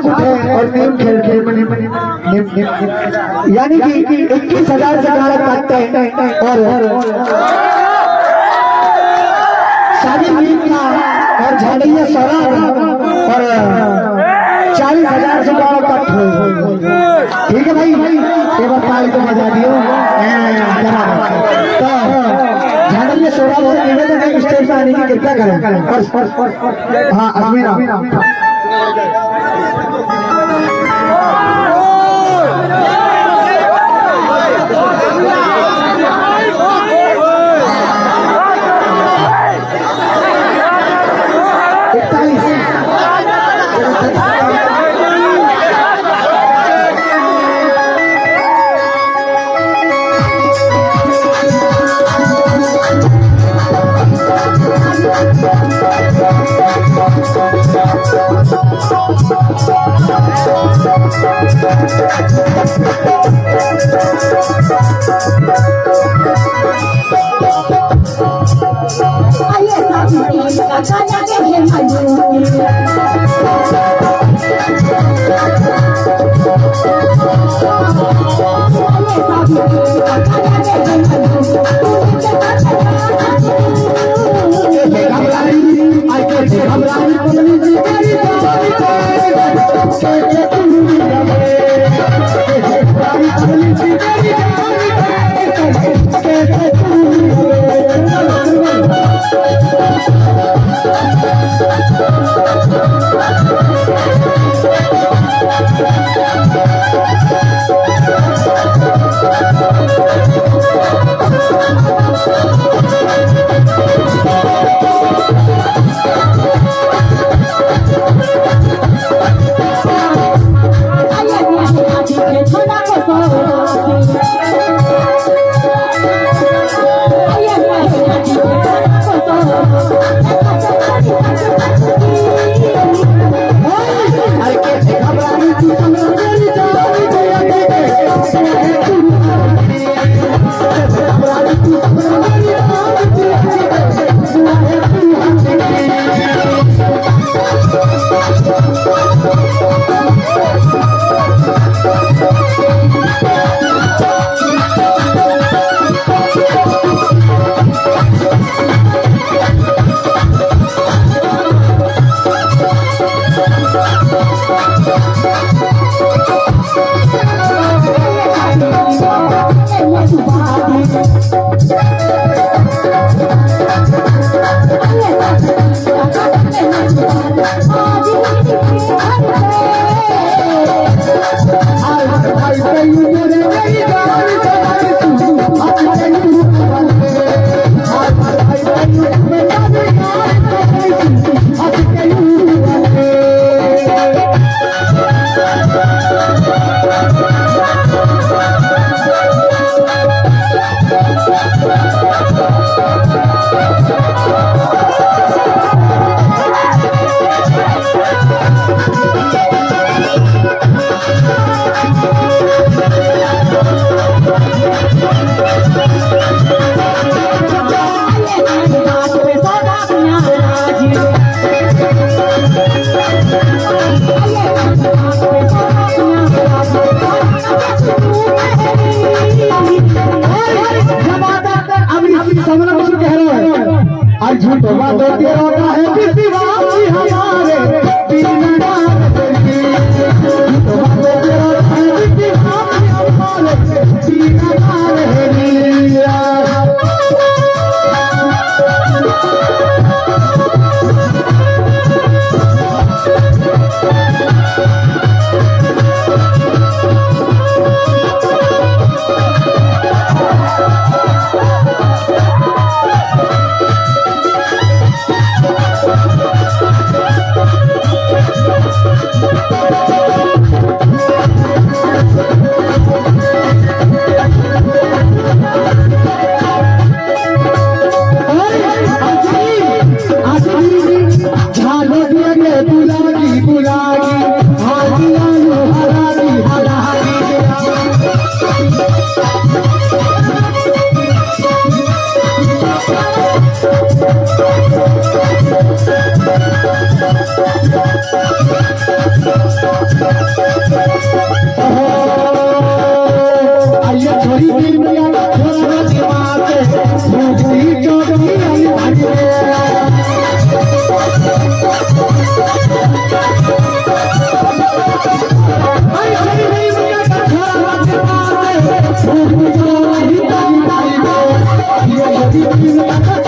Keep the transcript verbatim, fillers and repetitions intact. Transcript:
जाग उठे और नीम खेल खेल बने बने यानी कि इक्कीस हजार से गाड़ा काटते हैं और सारी नीम का और झाड़िया सोलह और चालीस हजार से गाड़ा काट हो। ठीक है भाई, एक बार ताली को बजा दियो। तो झाड़िया सोलह से निवेदन है स्टेज पर आने की कृपया करें। हाँ अजमेरा झूठ बात तेरा है विश्वास हमारे तीन डाल करके झूठ बात तेरा है विश्वास हमारे तीन डाल है Thank you. आइए छोरी दिल में आना छोरा दिमाग भूखी चौकी आई भागे आई छोरी दिल में आना छोरा दिमाग भूखी चौकी आई भागे ये छोरी दिल में आना